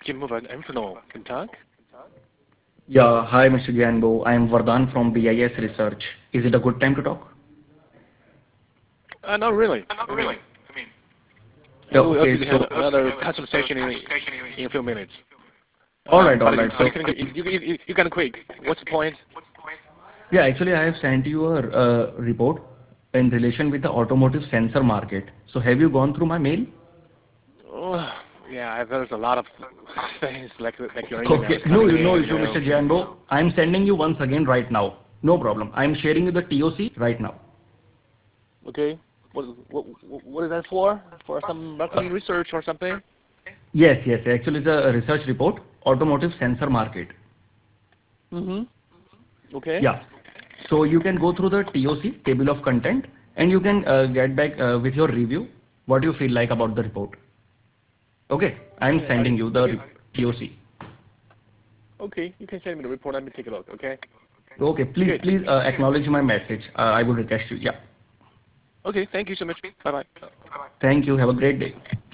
Jim Mover, Inferno. Can talk? Yeah, hi Mr. Gyanbo. I am Vardhan from BIS Research. Is it a good time to talk? Not really. Yeah, We okay, actually have so another custom session in a few minutes. all But right. So you can quick. What's the point? yeah, actually I have sent you a report in relation with the automotive sensor market. So have you gone through my mail? Oh, yeah, there's a lot of things like your email Okay, is no, coming no in. issue, Mr. Gyanbo. I am sending you once again right now. No problem. I am sharing you the TOC right now. Okay. What is that for? For some marketing research or something? Yes. Actually, it's a research report, automotive sensor market. Mm-hmm. Okay. Yeah. So you can go through the TOC, table of content, and you can get back with your review, what you feel like about the report. Okay, I'm Okay. sending you the TOC. Okay. You can send me the report. Let me take a look. Okay. Okay, Good. please acknowledge my message. I would request you. Yeah. Okay. Thank you so much. Bye bye. Thank you. Have a great day.